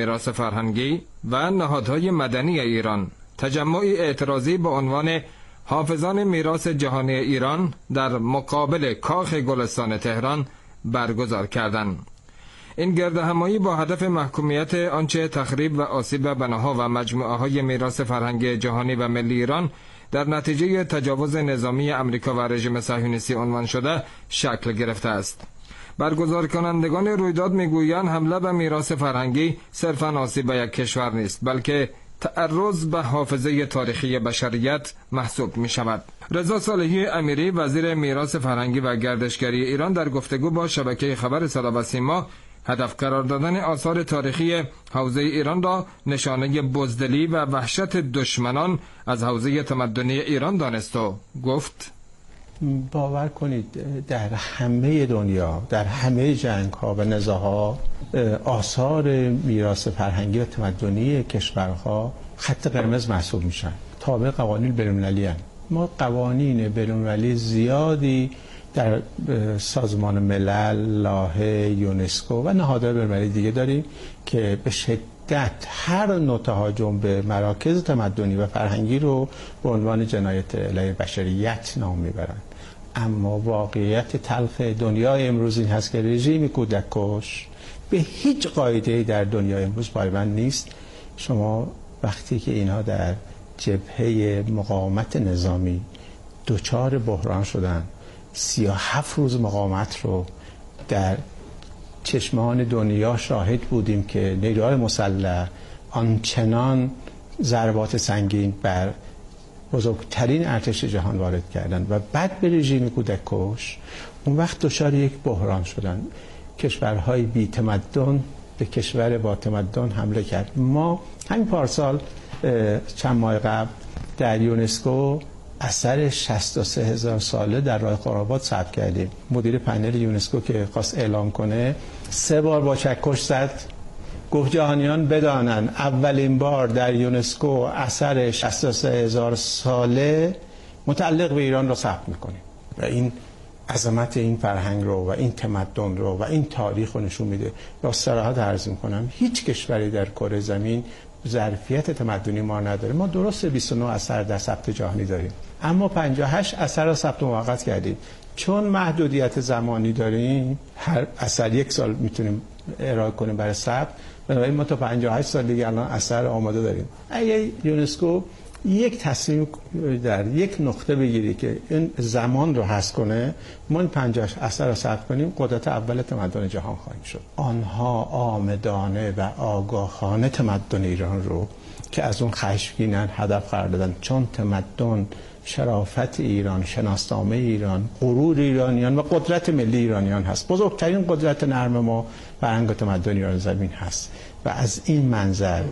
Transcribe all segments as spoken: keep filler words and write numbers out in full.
میراث فرهنگی و نهادهای مدنی ایران تجمعی اعتراضی با عنوان حافظان میراث جهانی ایران در مقابل کاخ گلستان تهران برگزار کردند. این گردهمایی با هدف محکومیت آنچه تخریب و آسیب به بناها و مجموعه های میراث فرهنگی جهانی و ملی ایران در نتیجه تجاوز نظامی امریکا و رژیم صهیونیستی عنوان شده شکل گرفته است. برگزار کنندگان رویداد میگویند حمله به میراث فرهنگی صرفاً آسیب به یک کشور نیست، بلکه تعرض به حافظه تاریخی بشریت محسوب می شود. رضا صالحی امیری وزیر میراث فرهنگی و گردشگری ایران در گفتگو با شبکه خبر صدا و سیما هدف قرار دادن آثار تاریخی حوزه ایران را نشانه بزدلی و وحشت دشمنان از حوزه تمدنی ایران دانست و گفت: باور کنید در همه دنیا، در همه جنگ ها و نزاع‌ها، آثار میراث فرهنگی و تمدنی کشورها خط قرمز محسوب میشن، تابع قوانین بین‌المللی هستند. ما قوانین بین‌المللی زیادی در سازمان ملل، لایحه یونسکو و نهادهای بین‌المللی دیگه داریم که به شدت هر نوع تهاجم به مراکز تمدنی و فرهنگی رو به عنوان جنایت علیه بشریت نام میبرند. اما واقعیت تلخ دنیای امروز این هست که رژیم کودک‌کش به هیچ قاعده‌ای در دنیای امروز پایبند نیست. شما وقتی که اینها در جبهه مقاومت نظامی دچار بحران شدن، سی و هفت روز مقاومت رو در چشمان دنیا شاهد بودیم که نیروهای مسلح آنچنان ضربات سنگین بر بزرگترین ارتش جهان وارد کردن و بعد به رژیم کودک‌کش اون وقت دچار یک بحران شدن. کشورهای بی تمدن به کشور با تمدن حمله کرد. ما همین پارسال چند ماه قبل در یونسکو اثر شصت و سه هزار ساله در راه قرابات ثبت کردیم. مدیر پنل یونسکو که خواست اعلام کنه سه بار با چکش زد، گفت جهانیان بدانن اولین بار در یونسکو اثر شصت و سه هزار ساله متعلق به ایران رو ثبت میکنیم و این عظمت این فرهنگ رو و این تمدن رو و این تاریخ رو نشون میده. با صراحت عرض میکنم هیچ کشوری در کره زمین ظرفیت تمدنی ما نداره. ما درست بیست و نه اثر در ثبت جهانی داریم، اما پنجاه و هشت اثر رو ثبت موقت کردیم. چون محدودیت زمانی داریم، هر اثر یک سال میتونیم ارائه کنیم برای ثبت، بنابراین ما تا پنجاه و هشت سال دیگه الان اثر آماده داریم. اگه یونسکو یک تصمیم در یک نقطه بگیری که این زمان رو حذف کنه، ما این پنجاه اثر رو ثبت کنیم، قدرت اول تمدن جهان خواهیم شد. آنها آمدانه و آگاهانه تمدن ایران رو که از اون خشمگینن هدف قرار دادن، چون تمدن شرافت ایران، شناسنامه ایران، غرور ایرانیان و قدرت ملی ایرانیان هست. بزرگترین قدرت نرم ما فرهنگ تمدن ایران زمین هست و از این منظر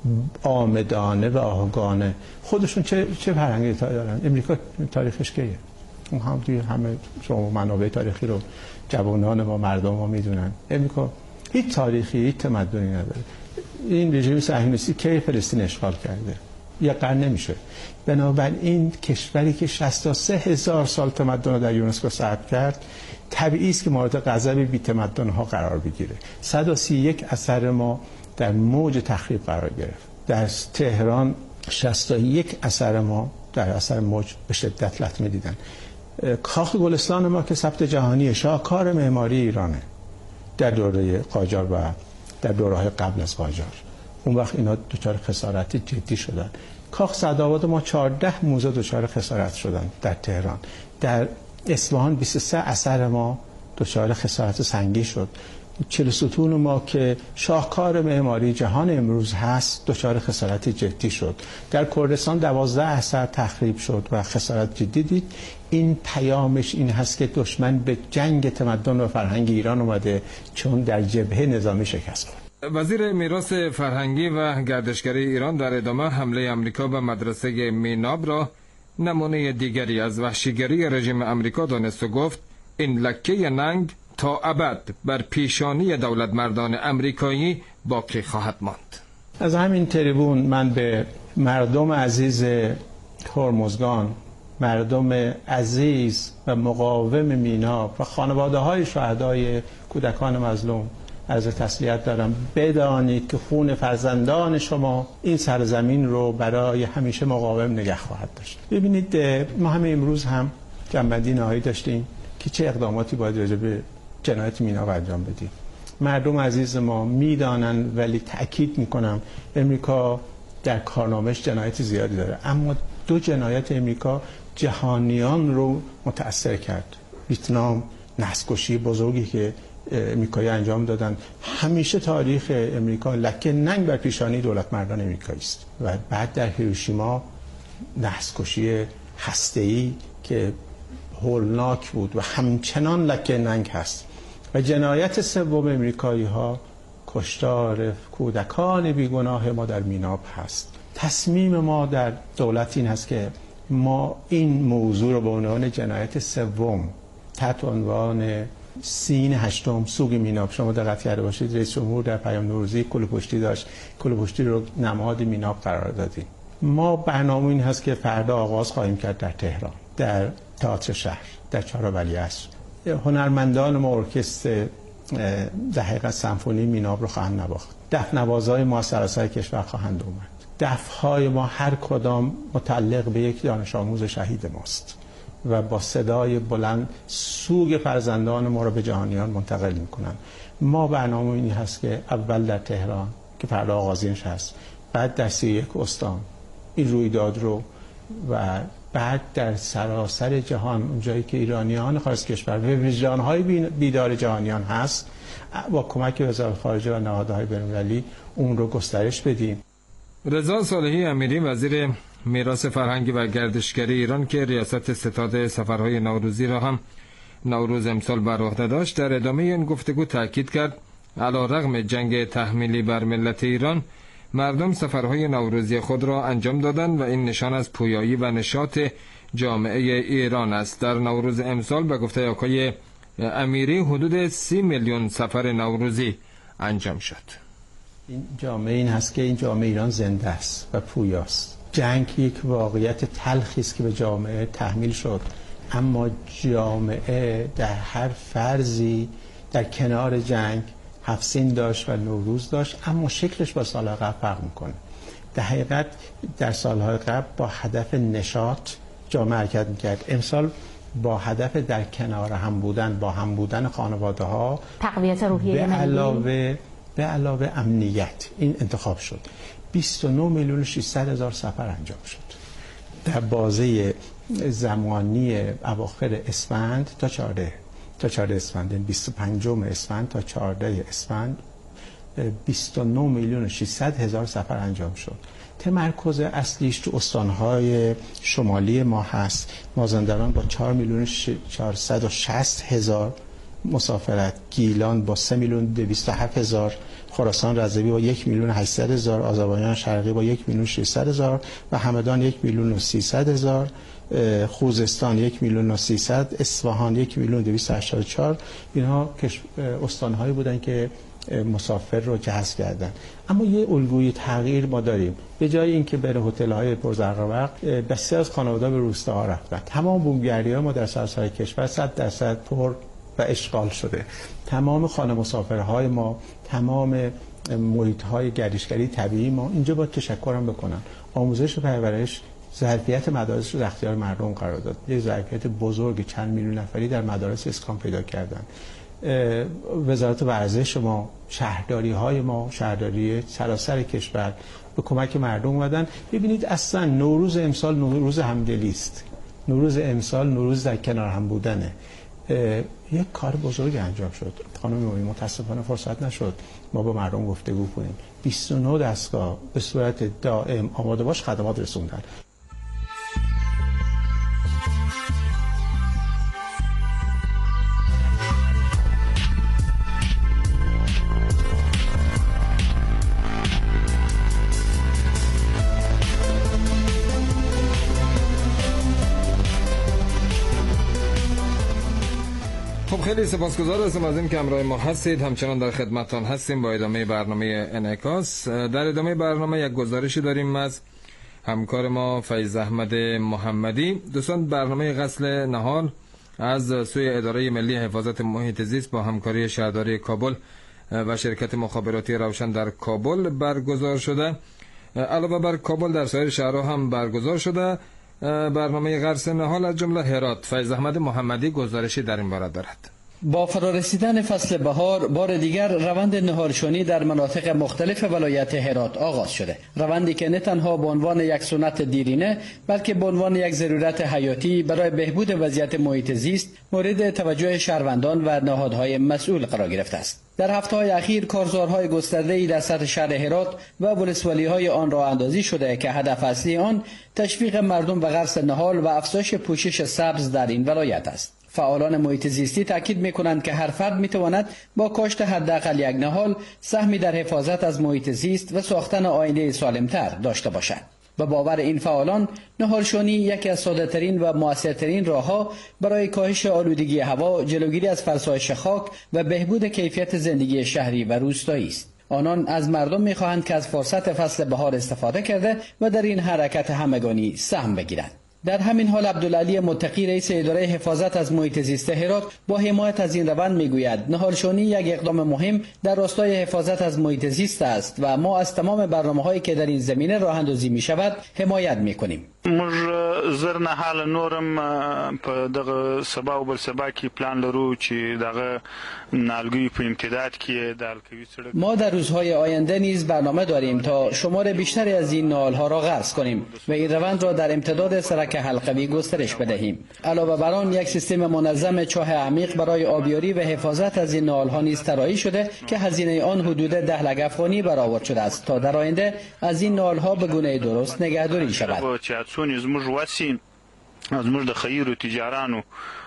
آمدانه و آگاهانه خودشون چه چه فرهنگی دارن. امریکا تاریخش کیه؟ اون هم دیگه همه شما منابع تاریخی رو جوانان ما، مردم ما میدونن. امریکا هیچ تاریخی، هیچ تمدنی نداره. این رژیم صهیونیستی کی فلسطین اشغال کرده؟ یه قرن نمیشه. بنابراین کشوری که شصت و سه هزار سال تمدن رو در یونسکو ثبت کرد، طبیعی است که مورد غضب بی تمدن ها قرار بگیره. صد و سی و یک اثر ما در موج تخریب قرار گرفت. در تهران شصت و یک اثر ما در اثر موج به شدت لطمه دیدن. کاخ گلستان ما که ثبت جهانی شاهکار معماری ایرانه در دوره قاجار و در دوره‌های قبل از قاجار. اون وقت اینا دچار خسارت جدی شدن. کاخ سعدآباد ما چهارده موزه دچار خسارت شدن در تهران. در اصفهان بیست و سه اثر ما دچار خسارت سنگین شد. چهل ستون ما که شاهکار معماری جهان امروز هست دچار خسارت جدی شد. در کردستان دوازده اثر تخریب شد و خسارت جدی دید. این پیامش این هست که دشمن به جنگ تمدن و فرهنگ ایران اومده، چون در جبهه نظامی شکست خورد. وزیر میراث فرهنگی و گردشگری ایران در ادامه حمله امریکا به مدرسه میناب را نمونه دیگری از وحشیگری رژیم امریکا دانست و گفت این لکه ننگ تا ابد بر پیشانی دولت مردان امریکایی باقی خواهد ماند. از همین تریبون من به مردم عزیز هرمزگان، مردم عزیز و مقاوم میناب و خانواده های شهدای کودکان مظلوم عرض تسلیت دارم. بدانید که خون فرزندان شما این سرزمین رو برای همیشه مقاوم نگه خواهد داشت. ببینید ما همه امروز هم جنبندی نهایی داشتیم که چه اقداماتی باید راجع به جنایت مینا انجام بدیم. مردم عزیز ما میدانن، ولی تأکید میکنم امریکا در کارنامه‌اش جنایت زیادی داره، اما دو جنایت امریکا جهانیان رو متأثر کرد. ویتنام، نسل‌کشی بزرگی که امریکایی انجام دادن. همیشه تاریخ امریکا لکه ننگ بر پیشانی دولت مردان امریکایی است. و بعد در هیروشیما نسل‌کشی هسته‌ای که هولناک بود و همچنان لکه ننگ هست. و جنایت سوم امریکایی ها کشتار کودکان بیگناه ما در میناب هست. تصمیم ما در دولت این هست که ما این موضوع رو به عنوان جنایت سوم تحت عنوان سین هشتم سوگ میناب، شما دقت کرده باشید رئیس جمهور در پیام نوروزی کله‌پشتی داشت، کله‌پشتی رو نماد میناب قرار دادیم. ما برنامه این هست که فردا آغاز خواهیم کرد در تهران، در تئاتر شهر، در چهار ولیعصر. هنرمندان ما ارکستر در حقیقت سمفونی میناب رو خواهند نواخت. دف نوازهای ما از سراسر کشور خواهند اومد. دفهای ما هر کدام متعلق به یک دانش آموز شهید ماست و با صدای بلند سوگ فرزندان ما رو به جهانیان منتقل میکنن. ما برنامه اینی هست که اول در تهران که فردا آغازینش هست، بعد در سی و یک استان این رویداد رو، و بعد در سراسر جهان اونجایی که ایرانیان خارج از کشور و وجدان‌های بیدار جهانیان هست با کمک وزارت خارجه و نهادهای بین‌المللی اون رو گسترش بدیم. رضا صالحی امیری وزیر میراث فرهنگی و گردشگری ایران که ریاست ستاد سفرهای نوروزی را هم نوروز امسال بر عهده داشت، در ادامه این گفتگو تاکید کرد علیرغم جنگ تحمیلی بر ملت ایران، مردم سفرهای نوروزی خود را انجام دادند و این نشان از پویایی و نشاط جامعه ایران است. در نوروز امسال به گفته آقای امیری حدود سی میلیون سفر نوروزی انجام شد. این جامعه این هست که این جامعه ایران زنده است و پویاست. جنگ یک واقعیت تلخی است که به جامعه تحمیل شد، اما جامعه در هر فرضی در کنار جنگ هفسین داشت و نوروز داشت، اما شکلش با سالهای قبل فرق میکنه. در حقیقت در سالهای قبل با هدف نشاط جامعه حرکت میکرد، امسال با هدف در کنار هم بودن، با هم بودن خانواده ها، تقویت روحیه به علاوه به علاوه امنیت این انتخاب شد. بیست و نه میلیون و ششصد هزار سفر انجام شد در بازه زمانی اواخر اسفند تا چهارده تا چهارده اسفند، بیست و پنجم اسفند تا چهارده اسفند بیست و نه میلیون و ششصد هزار سفر انجام شد. تمرکز اصلیش تو استانهای شمالی ما هست. مازندران با چهار میلیون و چهارصد و شصت هزار مسافرت، گیلان با سه میلیون و دویست و هفت هزار، خراسان رضوی با یک میلیون و هشتصد هزار، آذربایجان شرقی با یک میلیون و ششصد هزار و همدان یک میلیون و سیصد هزار، خوزستان یک میلیون و سیصد، اصفهان یک میلیون و دویست و هشتاد و چهار. اینها استانهایی بودن که مسافر رو جذب کردن. اما یه الگوی تغییر ما داریم. به جای اینکه بره هتل‌های پرزرق‌وبرق، بسیار از خانواده‌ها به روستاها رفتن. تمام بومگردی‌ها ما در سراسر کشور صد درصد پر و اشغال شده. تمام خانه مسافرهای ما، تمام محیط‌های گردشگری طبیعی ما اینجا با تشکرم بکنن. آموزش و پرورش ظرفیت مدارس رو در اختیار مردم قرار داد. یک ظرفیت بزرگ چند میلیون نفری در مدارس اسکان پیدا کردن. وزارت ورزش ما، شهرداری های ما، شهرداری سراسر کشور به کمک مردم اومدن. ببینید اصلا نوروز امسال نوروز همدلی است. نوروز امسال نوروز در کنار هم بودنه. یک کار بزرگ انجام شد. خانم مومی متاسفانه فرصت نشد ما با مردم گفتگو کنیم. بیست و نه دستگاه به صورت دائم آماده باش خدمات رسوندن. خب خیلی سپاسگزار هستم از این که همراه ما هستید. همچنان در خدمتتان هستیم با ادامه برنامه انعکاس. در ادامه برنامه یک گزارشی داریم از همکار ما فیض احمد محمدی. دوستان، برنامه غسل نهار از سوی اداره ملی حفاظت محیط زیست با همکاری شهرداری کابل و شرکت مخابراتی روشن در کابل برگزار شده. علاوه بر کابل در سایر شهرها هم برگزار شده. برنامه غرس نهال از جمله هرات. فیض احمد محمدی گزارشی در این باره دارد. با فرارسیدن فصل بهار بار دیگر روند نهالشونی در مناطق مختلف ولایت هرات آغاز شده. روندی که نه تنها به عنوان یک سنت دیرینه بلکه به عنوان یک ضرورت حیاتی برای بهبود وضعیت محیط زیست مورد توجه شهروندان و نهادهای مسئول قرار گرفته است. در هفته‌های اخیر کارزارهای گسترده‌ای در سطح شهر هرات و ولسوالی‌های آن راه اندازی شده که هدف اصلی آن تشویق مردم به غرس نهال و افزایش پوشش سبز در این ولایت است. فعالان محیط زیستی تاکید می‌کنند که هر فرد می‌تواند با کاشت حداقل یک نهال سهمی در حفاظت از محیط زیست و ساختن آینده سالم‌تر داشته باشد. به باور این فعالان نهالشونی یکی از ساده‌ترین و مؤثرترین راه‌ها برای کاهش آلودگی هوا، جلوگیری از فرسایش خاک و بهبود کیفیت زندگی شهری و روستایی است. آنان از مردم می‌خواهند که از فرصت فصل بهار استفاده کرده و در این حرکت همگانی سهم بگیرند. در همین حال عبدالعلی متقی رئیس اداره حفاظت از محیط زیست هرات با حمایت از این روند میگوید نهالشونی یک اقدام مهم در راستای حفاظت از محیط زیست است و ما از تمام برنامه‌هایی که در این زمینه راه اندازی می‌شود حمایت می‌کنیم. موږ زر نه حال نورم په دغه سبا او بل سبا کې پلان لرو چې دغه نالګي په امتداد کې د الکوي سړک ما در روزهای آینده نیز برنامه داریم تا شمار بیشتری از این نالها را غرس کنیم و این روند را در امتداد سرک حلقوی گسترش بدهیم. علاوه بر آن یک سیستم منظم چاه عمیق برای آبیاری و حفاظت از این نالها نیز طراحی شده که هزینه آن حدود ده لک افغانی برآورد شده است تا در آینده از این نالها به گونه درست نگهداری شود. څونې زموږ وسیم زموږ د خیرو تجارانو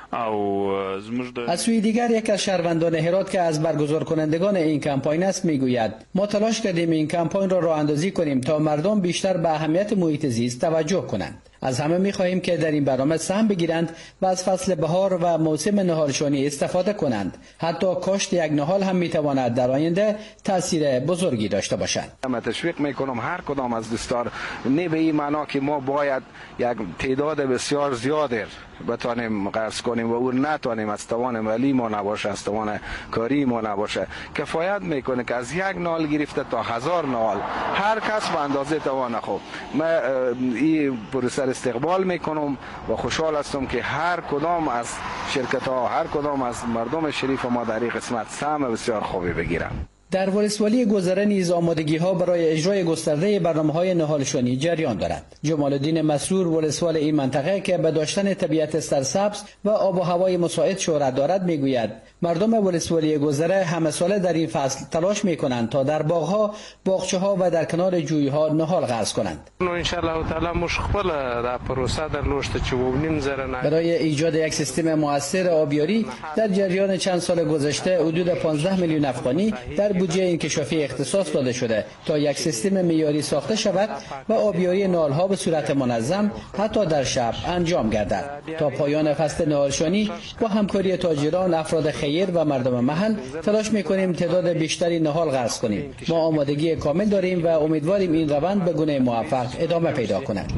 او از سوی دیگر یک از شهروندان هرات که از برگزار کنندگان این کمپاین است میگوید ما تلاش کردیم این کمپاین را راه اندازی کنیم تا مردم بیشتر به اهمیت محیط زیست توجه کنند. از همه می‌خواهیم که در این برنامه سهم بگیرند و از فصل بهار و موسم نهالشونی استفاده کنند. حتی کاشت یک نهال هم می‌تواند در آینده تأثیر بزرگی داشته باشد. من تشویق می‌کنم هر کدام از دوستان نه به این معنا که ما باید یک تعداد بسیار زیادی بتوانیم غرس کنیم و اون نتوانیم از توان مالی ما نباشه، از توان کاری ما نباشه. کفایت میکنه که از یک نال گرفته تا هزار نال هر کس به اندازه توان خود. من این پروسه استقبال میکنم و خوشحال هستم که هر کدام از شرکت ها، هر کدام از مردم شریف ما در این قسمت سهم بسیار خوبی بگیرن. در ولسوالی گذره نیز آمادگی‌ها برای اجرای گسترده برنامه‌های نهالشونی جریان دارد. جمال الدین مسرور ولسوال این منطقه که به داشتن طبیعت سرسبز و آب و هوای مساعد شهرت دارد میگوید مردم ولسوالی گذره همه ساله در این فصل تلاش میکنند تا در باغ‌ها، باغچه‌ها و در کنار جوی‌ها نهال غرس کنند. ان شاء الله تعالی مش خپل د پروسه در لوشته چې وونیم زره برای ایجاد یک سیستم مؤثر آبیاری در جریان چند سال گذشته حدود پانزده میلیون افغانی در بودجه انکشافی اختصاص داده شده تا یک سیستم معیاری ساخته شود و آبیاری نالها به صورت منظم حتی در شب انجام گردد. تا پایان فصل نهالشونی با همکاری تاجران، افراد خیر و مردم محل تلاش می‌کنیم تعداد بیشتری نهال غرس کنیم. ما آمادگی کامل داریم و امیدواریم این روند به گونه موفق ادامه پیدا کند.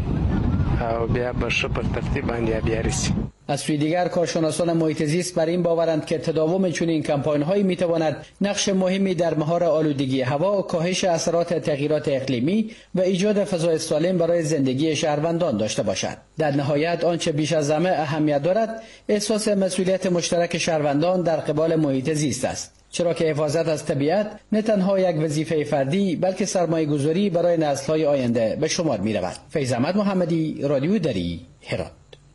او بیا به شپر ترتیب باندې بیا رسی. از سوی دیگر کارشناسان محیط زیست بر این باورند که تداوم چنین کمپاین‌هایی می‌تواند نقش مهمی در مهار آلودگی هوا، کاهش اثرات تغییرات اقلیمی و ایجاد فضای سالم برای زندگی شهروندان داشته باشد. در نهایت آنچه بیش از همه اهمیت دارد احساس مسئولیت مشترک شهروندان در قبال محیط زیست است. چرا که حفاظت از طبیعت نه تنها یک وظیفه فردی بلکه سرمایه‌گذاری برای نسل‌های آینده به شمار می‌رود. فیض احمد محمدی، رادیو دری، هرات.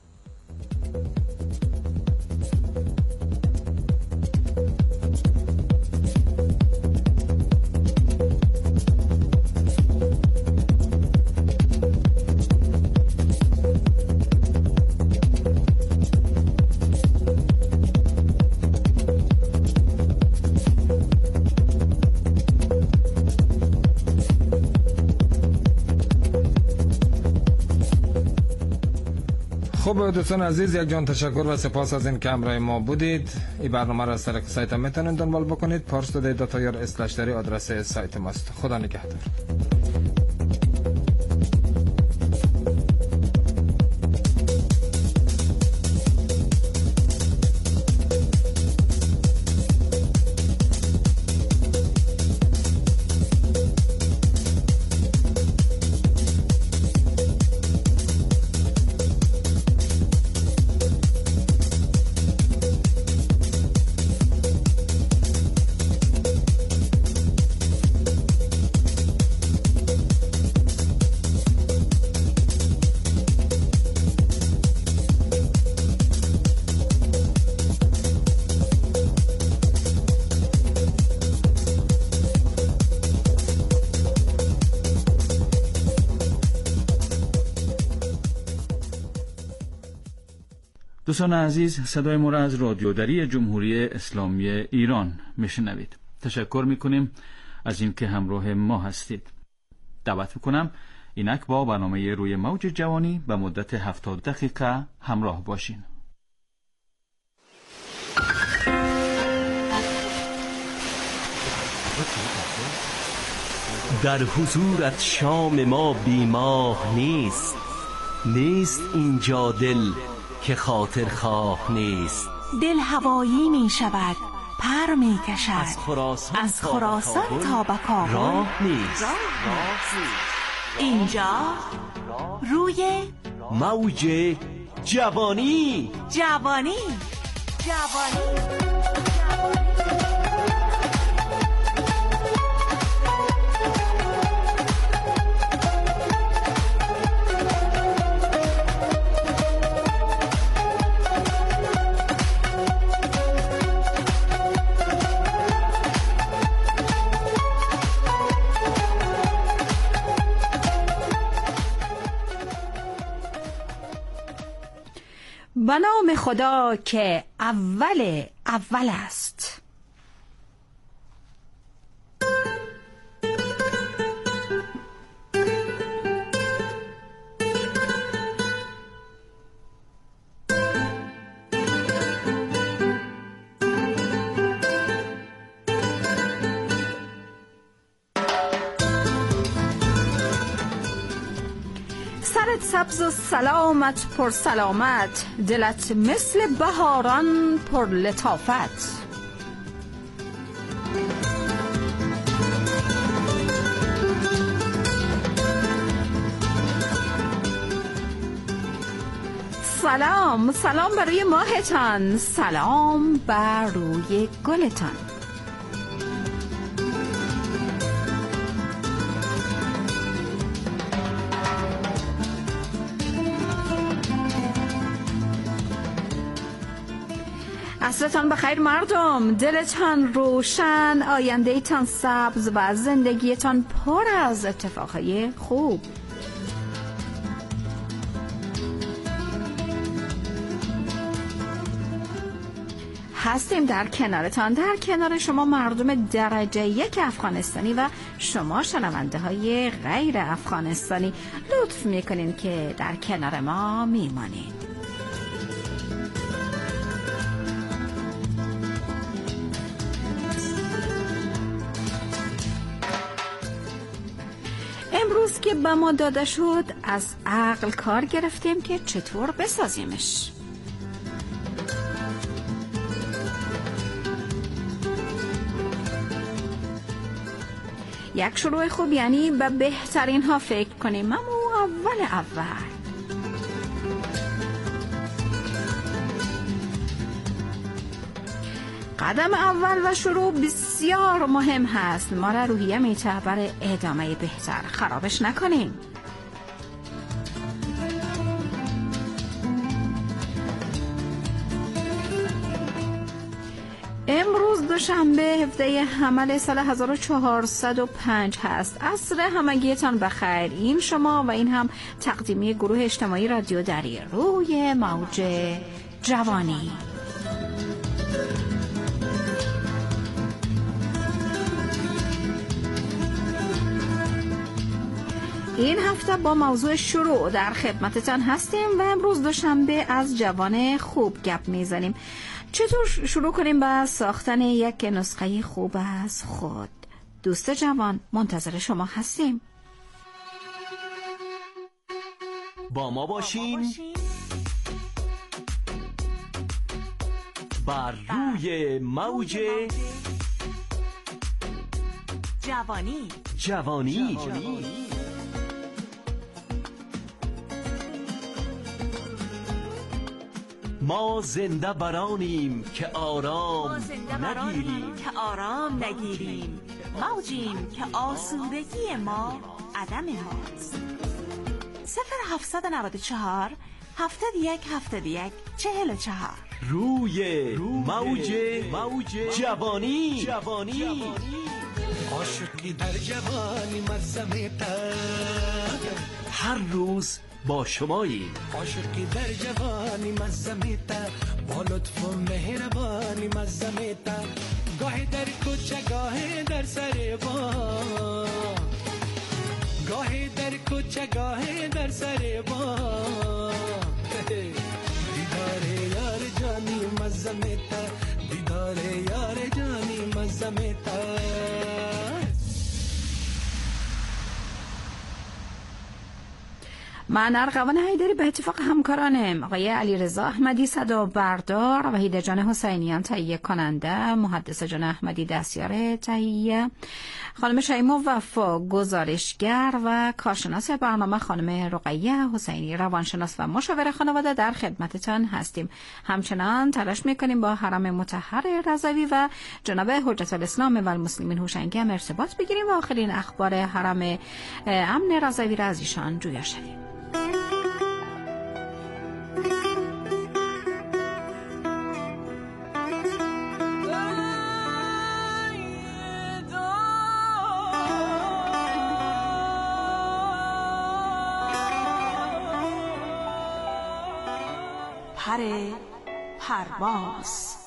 خب دوستان عزیز، یک جان تشکر و سپاس از این که همراه ما بودید. این برنامه را از طریق سایت هم میتونید دنبال بکنید. پارس دو داتایر اسلش داری آدرس سایت ماست. خدا نگهدار. دوستان عزیز، صدای ما را از رادیو دری جمهوری اسلامی ایران میشنوید. تشکر میکنیم از اینکه همراه ما هستید. دعوت میکنم اینک با برنامه روی موج جوانی به مدت هفتاد دقیقه همراه باشین. در حضورت شام ما بیماه نیست، نیست اینجا دل که خاطر خواه نیست. دل هوایی می شود، پر می کشد، از خراسان, از خراسان تا به کابل راه نیست. اینجا روی موج جوانی. جوانی جوانی به نام خدا که اول اول است. سرت سبز و سلامت پر سلامت، دلت مثل بهاران پر لطافت. سلام سلام بر روی ماهتان، سلام بر روی گلتان. عصرتان بخیر مردم، دلتان روشن، آینده تان سبز و زندگیتان پر از اتفاقهای خوب. هستیم در کنارتان، در کنار شما مردم درجه یک افغانستانی و شما شنونده های غیر افغانستانی. لطف میکنین که در کنار ما میمانید. امروز که به ما داده شد از عقل کار گرفتیم که چطور بسازیمش. یک شروع خوب یعنی به بهترین ها فکر کنیم، اما اول اول قدم اول و شروع بسیار مهم هست. ما را روحیه میته برای ادامه بهتر، خرابش نکنیم. امروز دوشنبه هفده حمل سال هزار و چهارصد و پنج هست. عصر همگیتان بخیر. این شما و این هم تقدیمی گروه اجتماعی رادیو دری روی موج جوانی. این هفته با موضوع شروع در خدمتتان هستیم و امروز دوشنبه از جوان خوب گپ میزنیم. چطور شروع کنیم به ساختن یک نسخه خوب از خود؟ دوست جوان، منتظر شما هستیم. با ما باشین بر روی موج جوانی جوانی, جوانی. ما زنده برانیم که آرام نگیریم که آرام نگیریم، موجیم که آسودگی ما عدم ماست. صفر هفتصد و نود و چهار هفتاد و یک هفتاد و یک چهل و چهار. روی موج موج جوانی جوانی. عاشقی در جوانی مرسمیتا، هر روز با شماییم. عاشقی در جوانی مزمیتا با لطف و مهربانی مزمیتا گاهی در کوچه گاهی در سر بام گاهی در کوچه گاهی در سر بام دیدار یار جانی مزمیتا دیدار یار جانی مزمیتا. من ارغوان حیدری به اتفاق همکارانم آقای علیرضا احمدی صدا بردار، وحید جان حسینیان تهیه کننده، محدث جان احمدی دستیار تهیه، خانم شیما وفا گزارشگر و کارشناس برنامه خانم رقیه حسینی روانشناس و مشاور خانواده در خدمتتان هستیم. همچنان تلاش میکنیم با حرم مطهر رضوی و جناب حجت الاسلام و المسلمین هوشنگی هم ارتباط بگیریم و آخرین اخبار حرم امن رضوی را از ایشان جویا شویم. پر پرواز.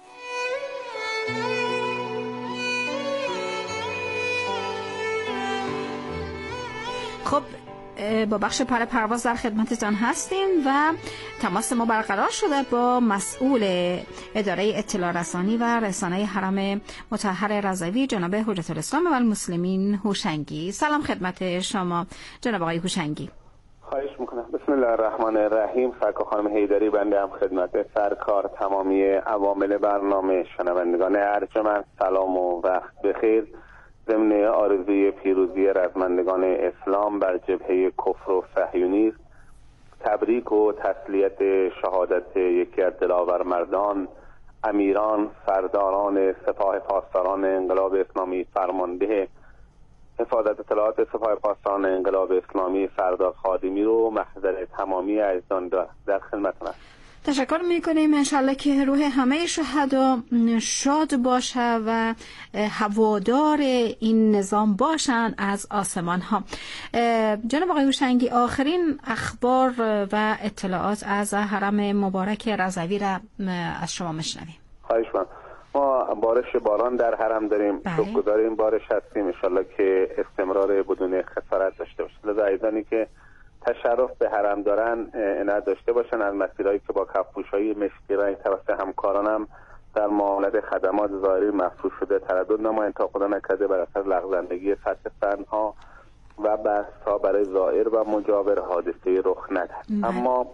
خب با بخش پر پرواز در خدمتتان هستیم و تماس ما برقرار شده با مسئول اداره اطلاع رسانی و رسانه حرم مطهر رضوی جناب حجت الاسلام و المسلمین هوشنگی. سلام خدمت شما جناب آقای هوشنگی. خواهش میکنم. بسم الله الرحمن الرحیم. سرکار خانم حیدری، بنده هم خدمت سرکار تمامی عوامل برنامه شنوندگان ارجمند سلام و وقت بخیر. ضمن آرزوی پیروزی رزمندگان اسلام بر جبهه کفر و صهیونیسم، تبریک و تسلیت شهادت یکی از دلاور مردان، امیران، سرداران سپاه پاسداران انقلاب اسلامی، فرمانده حفاظت اطلاعات سپاه پاسداران انقلاب اسلامی سردار خادمی رو محضر تمامی اجزان در خدمتتون هستم. تشکر میکنیم. انشالله که روح همه شهدا شاد باشه و هوادار این نظام باشن از آسمان ها. جناب آقای هوشنگی، آخرین اخبار و اطلاعات از حرم مبارک رضوی را از شما میشنویم. خواهش میکنم. ما بارش باران در حرم داریم، شکرگزار این بارش هستیم، انشالله که استمرار بدون خسارت داشته باشه. لذا ایزانی که تشرف به حرم دارن عنایت داشته باشن از مسیرهایی که با کفپوش‌های مشکی رنگ توسط همکارانم در معاملات خدمات ظاهری مفروض شده تردد نمایند تا خدا نکرده بر اثر لغزندگی سطح فنها و بحث‌ها برای زائر و مجاور حادثه رخ ندهد. اما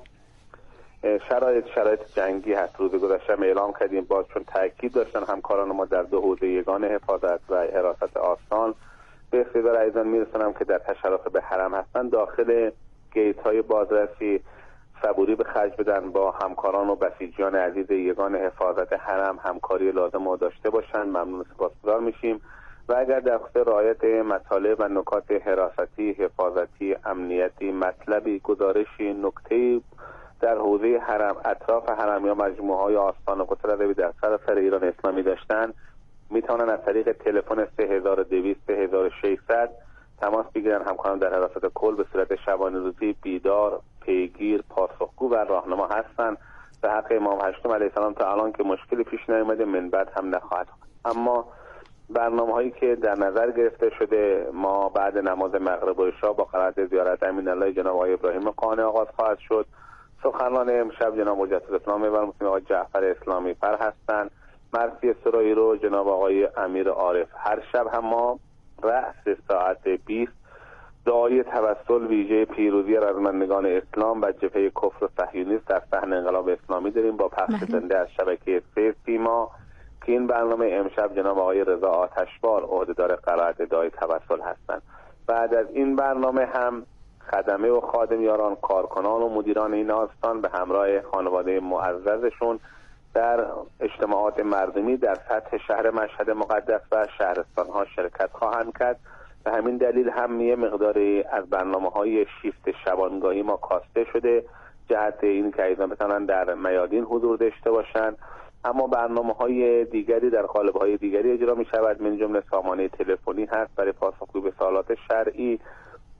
شرایط شرایط جنگی هست. روز گذشته اعلام کردیم باز چون تاکید داشتن همکاران ما در دو حوزه یگان حفاظت و حراست آستان، به اختیار ایزان میرسونم که در تشرف به حرم هستن داخل گیت های بازرسی صبوری به خرج بدن، با همکاران و بسیجیان عزیز یگان حفاظت حرم همکاری لازم رو داشته باشن. ممنون سپاسگزار میشیم و اگر در خصوص رعایت مطالب و نکات حراستی، حفاظتی، امنیتی، مطلبی، گزارشی، نکته‌ای در حوزه حرم، اطراف حرم یا مجموعه های آستان و قطر رضوی در سراسر ایران اسلامی داشتن، میتونن از طریق تلفن سه هزار و دویست سه هزار و ششصد تماس بگیرن. همکاران در حراست کل به صورت شبانه روزی بیدار، پیگیر، پاسخگو و راهنما هستند. به حق امام هشتم علیه السلام تا الان که مشکلی پیش نیامده، من بعد هم نخواهد. اما برنامه هایی که در نظر گرفته شده، ما بعد نماز مغرب و عشا با قرائت زیارت امین الله جناب آقای ابراهیم قانع آغاز خواهد شد. سخنران امشب جناب حجت الاسلام و المسلمین آقای جعفر اسلامی فر هستند. مرسی سرایی رو جناب آقای امیر عارف. هر شب هم ما رأس ساعت بیست دعای توسل ویژه پیروزی رزمندگان اسلام و جبهه کفر و صهیونیسم در صحن انقلاب اسلامی داریم با پخش زنده از شبکه سه سیما که این برنامه امشب جناب آقای رضا آتشبار عهدهدار قرائت دعای توسل هستند. بعد از این برنامه هم خدمه و خادمیاران، کارکنان و مدیران این آستان به همراه خانواده معززشون در اجتماعات مردمی در سطح شهر مشهد مقدس و شهرستان‌ها شرکت خواهند کرد. به همین دلیل هم یه مقداری از برنامه‌های شیفت شبانگاهی ما کاسته شده جهت این که ایضا بتونن در میادین حضور داشته باشن. اما برنامه‌های دیگری در قالب‌های دیگری اجرا می‌شود، من جمله سامانه تلفنی هست برای پاسخگویی به سوالات شرعی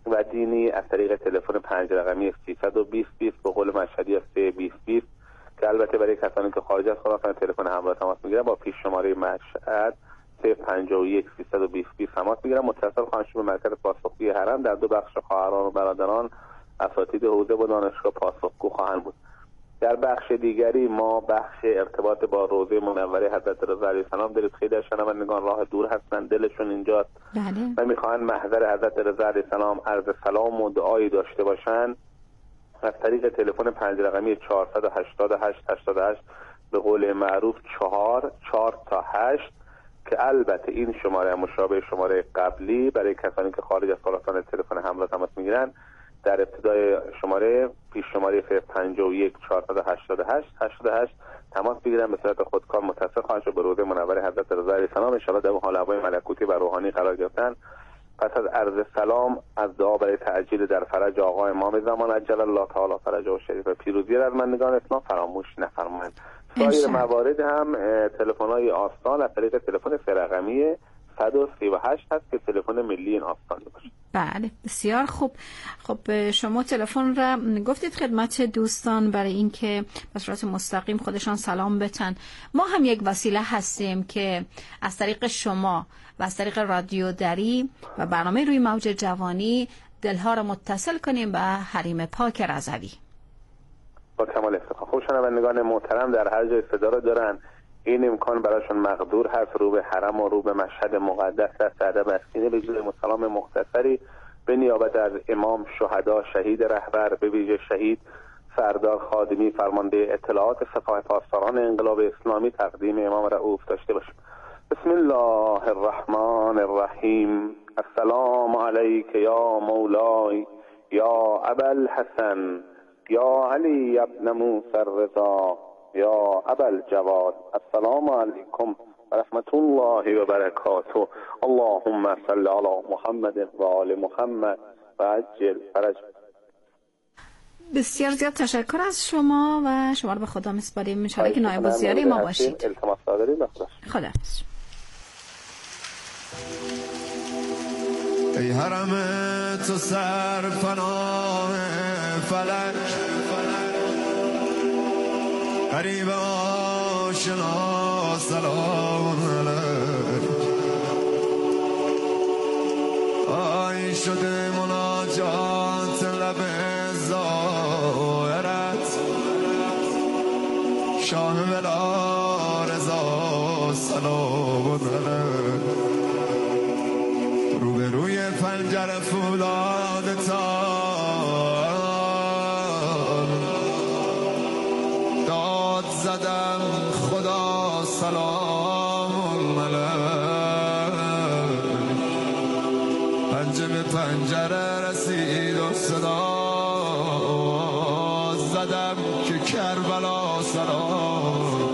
و دینی از طریق تلفن پنج رقمی سیصد و بیست بیست به قول مشهدی سه بیست بیست که البته برای کسانی که خارج از خراسان تلفن همراه تماس میگیرن با پیش شماره مشهد سه پنجاه و یک سیصد و بیست بیست تماس میگیرن. متصل خواهند شد به مرکز پاسخگویی حرم. در دو بخش خواهران و برادران اساتید حوزه و دانشگاه پاسخگو خواهند بود. در بخش دیگری ما بخش ارتباط با روضه منوره حضرت رضا علیه السلام دارید. خیلی از شنوندگان راه دور هستن، دلشون اینجاست و میخوان محضر حضرت رضا علیه السلام عرض سلام و دعایی داشته باشن. از طریق تلفن پنج رقمی چهارصد و هشتاد و هشت هشتاد و هشت به قول معروف چهار چهار تا هشت که البته این شماره مشابه شماره قبلی برای کسانی که خارج از خراسان تلفن همراه تماس میگیرن در ابتدای شماره پیش شماره پنجاه و یک چهارصد و هشتاد و هشت هشتاد و هشت تماس بگیرن. به صورت خودکار متصل خواهند شد به روضه منوره حضرت رضا علیه السلام. ان شاءالله در حال هوای ملکوتی و روحانی قرار گرفتن. پس از عرض سلام از دعا برای تعجیل در فرج آقا امام زمان عجل الله تعالی فرجه و شریف و پیروزی رزمندگان اسلام فراموش نفرمایید. سایر موارد هم تلفن‌های آستان از طریق تلفن سه رقمی صد و سی و هشت هست که تلفن ملی این آستان باشه. بله بسیار خوب. خب شما تلفن را گفتید خدمت دوستان برای اینکه به صورت مستقیم خودشان سلام بتن. ما هم یک وسیله هستیم که از طریق شما و از طریق رادیو دری و برنامه روی موج جوانی دلها را متصل کنیم به حریم پاک رضوی. با کمال افتخار. خب شنوندگان محترم در هر جای صدا را دارن، این امکان براشون مقدور هست رو به حرم و رو به مشهد مقدس دست ادب اسکینه به جای مسلام مختصری به نیابت از امام شهدا شهید رهبر به ویژه شهید سردار خادمی فرمانده اطلاعات سپاه پاسداران انقلاب اسلامی تقدیم امام رؤوف داشته باشیم. بسم الله الرحمن الرحیم. السلام علیک یا مولای یا ابوالحسن یا علی ابن موسی الرضا یا ابوالجواد. السلام علیکم و رحمت الله و برکاته. اللهم صل علی محمد و آل محمد و عجل فرج. بسیار زیاد تشکر از شما و شما رو به خدا میسپاریم. ان شاءالله که نایب الزیاره ما باشید. التماس دارید بخدا. خداحافظ. ای حرم تو سرپناه فلک، قریب آشنا سلام علیک. آی شده مناجات لب ظاهرت، شاه ولا رضا سلام علیک. روبروی پنجر فولادتان داد زدم خدا سلام علیک. پنجه به پنجره رسید و صدا زدم که کربلا سلام.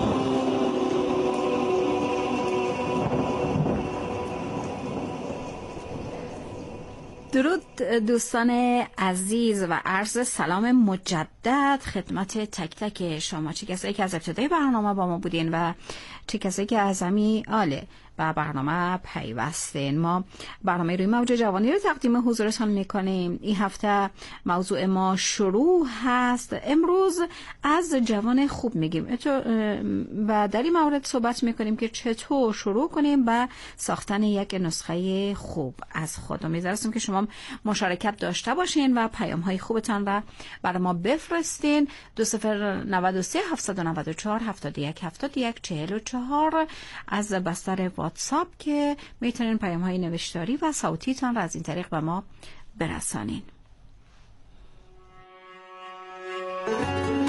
درود دوستان عزیز و عرض سلام مجدد خدمت تک تک شما، چه کسایی که از ابتدای برنامه با ما بودین و چه کسایی که از همی آله و برنامه پیوستین. ما برنامه روی موج جوانی رو تقدیم حضورتان میکنیم. این هفته موضوع ما شروع هست. امروز از جوان خوب میگیم و در این مورد صحبت میکنیم که چطور شروع کنیم به ساختن یک نسخه خوب از خود. امیدوارم که شما مشارکت داشته باشین و پیام های خوبتان را برای ما بفرستین. دو صفر نود و سه هفتصد و نود و چهار هفتاد و یک هفتاد و یک چهل و چهار از بستر واتساپ که میتونین پیام های نوشتاری و صوتیتان را از این طریق به ما برسانین.